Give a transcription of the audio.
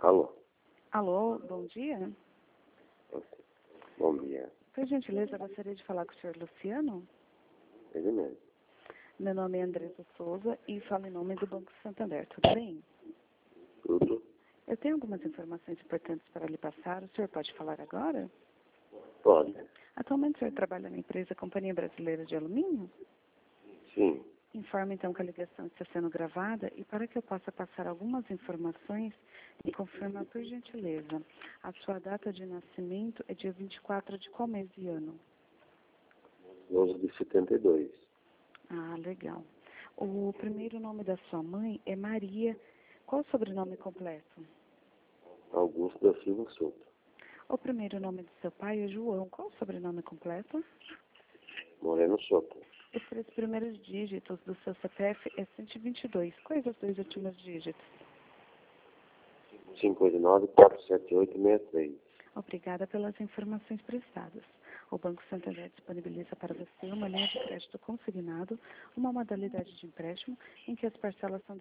Alô? Alô, bom dia. Bom dia. Por gentileza, gostaria de falar com o senhor Luciano. Ele mesmo. Meu nome é Andressa Souza e falo em nome do Banco Santander. Tudo bem? Tudo? Eu tenho algumas informações importantes para lhe passar. O senhor pode falar agora? Pode. Atualmente o senhor trabalha na empresa Companhia Brasileira de Alumínio? Sim. Informo então que a ligação está sendo gravada e para que eu possa passar algumas informações, me confirma por gentileza. A sua data de nascimento é dia 24 de qual mês e ano? 12 de 72. Ah, legal. O primeiro nome da sua mãe é Maria. Qual o sobrenome completo? Augusto da Silva Souto. O primeiro nome do seu pai é João. Qual o sobrenome completo? Moreno Souto. Os 3 primeiros dígitos do seu CPF é 122. Quais os 2 últimos dígitos? 589-478-63. Obrigada pelas informações prestadas. O Banco Santander disponibiliza para você uma linha de crédito consignado, uma modalidade de empréstimo em que as parcelas são